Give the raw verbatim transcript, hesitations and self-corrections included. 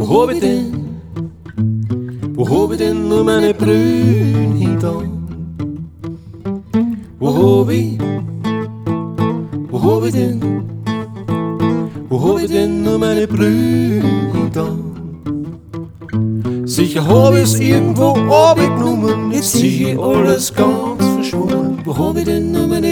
Wo hab ich denn, wo hab ich denn nur meine Brühen hintan? Wo hab ich, wo hab ich denn, wo hab ich denn nur meine Brühen hintan? Sicher hab ich's irgendwo abgenommen, jetzt sieh ich alles ganz verschwommen. Wo hab ich denn nur meine